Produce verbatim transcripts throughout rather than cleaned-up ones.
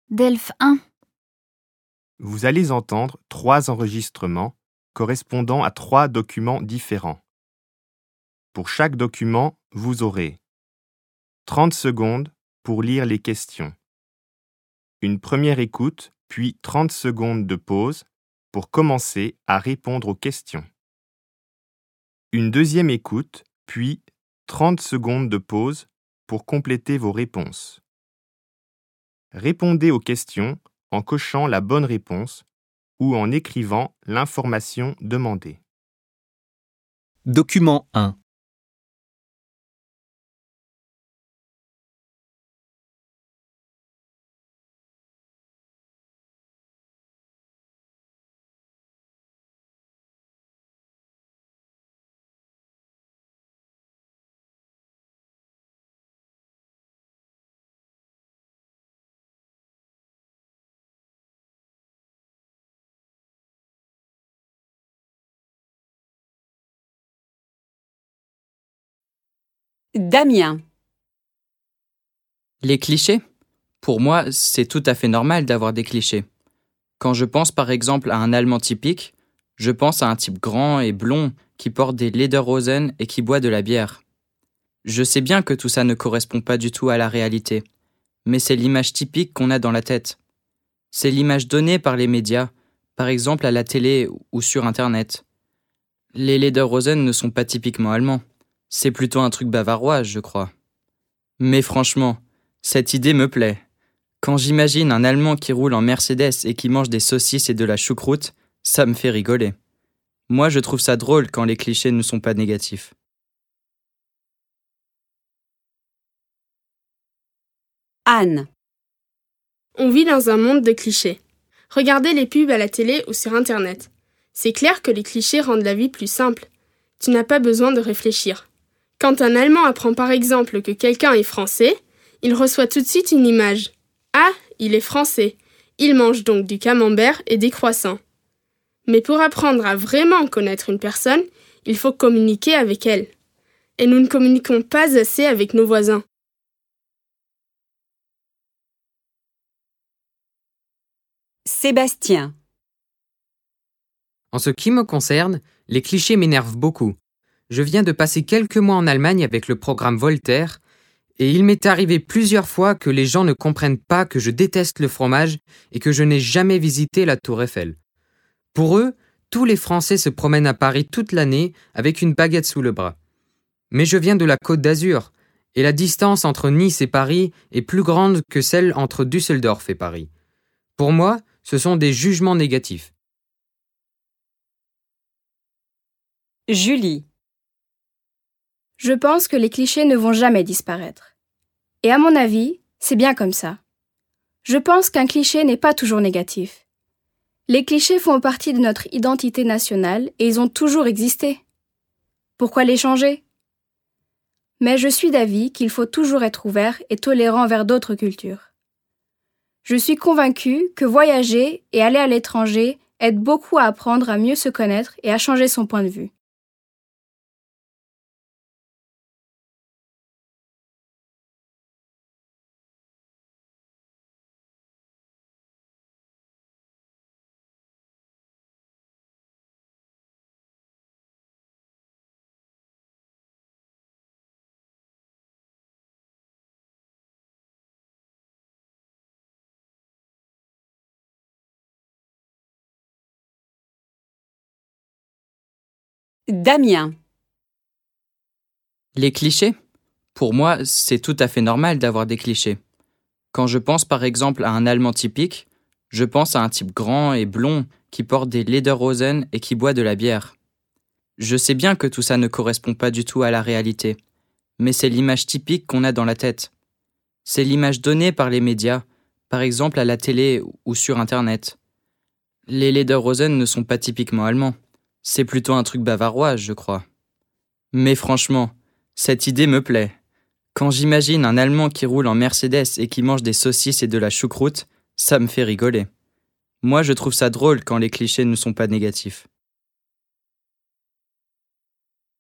Delphes un. Vous allez entendre trois enregistrements correspondant à trois documents différents. Pour chaque document, vous aurez trente secondes pour lire les questions, une première écoute, puis trente secondes de pause pour commencer à répondre aux questions, une deuxième écoute, puis trente secondes de pause pour compléter vos réponses. Répondez aux questions en cochant la bonne réponse ou en écrivant l'information demandée. Document un. Damien. Les clichés? Pour moi, c'est tout à fait normal d'avoir des clichés. Quand je pense par exemple à un Allemand typique, je pense à un type grand et blond qui porte des lederhosen et qui boit de la bière. Je sais bien que tout ça ne correspond pas du tout à la réalité, mais c'est l'image typique qu'on a dans la tête. C'est l'image donnée par les médias, par exemple à la télé ou sur Internet. Les lederhosen ne sont pas typiquement allemands. C'est plutôt un truc bavarois, je crois. Mais franchement, cette idée me plaît. Quand j'imagine un Allemand qui roule en Mercedes et qui mange des saucisses et de la choucroute, ça me fait rigoler. Moi, je trouve ça drôle quand les clichés ne sont pas négatifs. Anne. On vit dans un monde de clichés. Regardez les pubs à la télé ou sur Internet. C'est clair que les clichés rendent la vie plus simple. Tu n'as pas besoin de réfléchir. Quand un Allemand apprend par exemple que quelqu'un est français, il reçoit tout de suite une image. Ah, il est français. Il mange donc du camembert et des croissants. Mais pour apprendre à vraiment connaître une personne, il faut communiquer avec elle. Et nous ne communiquons pas assez avec nos voisins. Sébastien. En ce qui me concerne, les clichés m'énervent beaucoup. Je viens de passer quelques mois en Allemagne avec le programme Voltaire, et il m'est arrivé plusieurs fois que les gens ne comprennent pas que je déteste le fromage et que je n'ai jamais visité la Tour Eiffel. Pour eux, tous les Français se promènent à Paris toute l'année avec une baguette sous le bras. Mais je viens de la Côte d'Azur, et la distance entre Nice et Paris est plus grande que celle entre Düsseldorf et Paris. Pour moi, ce sont des jugements négatifs. Julie. Je pense que les clichés ne vont jamais disparaître. Et à mon avis, c'est bien comme ça. Je pense qu'un cliché n'est pas toujours négatif. Les clichés font partie de notre identité nationale et ils ont toujours existé. Pourquoi les changer? Mais je suis d'avis qu'il faut toujours être ouvert et tolérant envers d'autres cultures. Je suis convaincue que voyager et aller à l'étranger aide beaucoup à apprendre à mieux se connaître et à changer son point de vue. Damien. Les clichés? Pour moi, c'est tout à fait normal d'avoir des clichés. Quand je pense par exemple à un Allemand typique, je pense à un type grand et blond qui porte des lederhosen et qui boit de la bière. Je sais bien que tout ça ne correspond pas du tout à la réalité, mais c'est l'image typique qu'on a dans la tête. C'est l'image donnée par les médias, par exemple à la télé ou sur Internet. Les lederhosen ne sont pas typiquement allemands. C'est plutôt un truc bavarois, je crois. Mais franchement, cette idée me plaît. Quand j'imagine un Allemand qui roule en Mercedes et qui mange des saucisses et de la choucroute, ça me fait rigoler. Moi, je trouve ça drôle quand les clichés ne sont pas négatifs.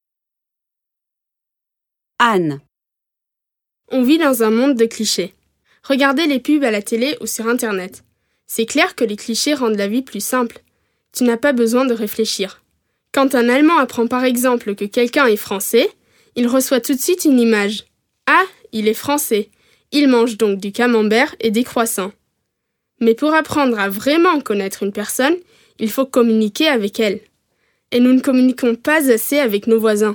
Anne. On vit dans un monde de clichés. Regardez les pubs à la télé ou sur Internet. C'est clair que les clichés rendent la vie plus simple. Tu n'as pas besoin de réfléchir. Quand un Allemand apprend par exemple que quelqu'un est français, il reçoit tout de suite une image. Ah, il est français. Il mange donc du camembert et des croissants. Mais pour apprendre à vraiment connaître une personne, il faut communiquer avec elle. Et nous ne communiquons pas assez avec nos voisins.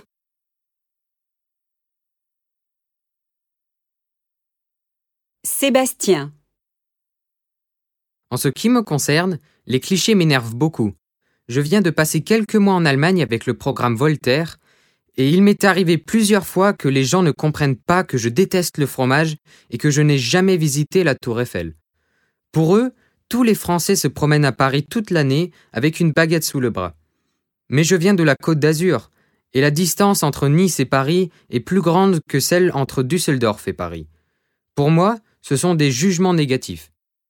Sébastien, En ce qui me concerne, les clichés m'énervent beaucoup. Je viens de passer quelques mois en Allemagne avec le programme Voltaire, et il m'est arrivé plusieurs fois que les gens ne comprennent pas que je déteste le fromage et que je n'ai jamais visité la Tour Eiffel. Pour eux, tous les Français se promènent à Paris toute l'année avec une baguette sous le bras. Mais je viens de la Côte d'Azur, et la distance entre Nice et Paris est plus grande que celle entre Düsseldorf et Paris. Pour moi, ce sont des jugements négatifs.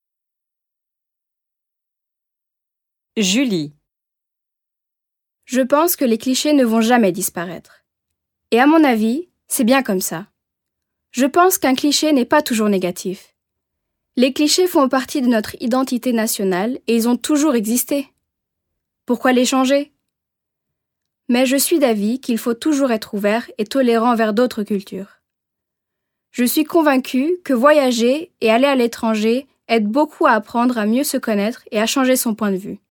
Julie, Je pense que les clichés ne vont jamais disparaître. Et à mon avis, c'est bien comme ça. Je pense qu'un cliché n'est pas toujours négatif. Les clichés font partie de notre identité nationale et ils ont toujours existé. Pourquoi les changer ? Mais je suis d'avis qu'il faut toujours être ouvert et tolérant vers d'autres cultures. Je suis convaincue que voyager et aller à l'étranger aide beaucoup à apprendre à mieux se connaître et à changer son point de vue.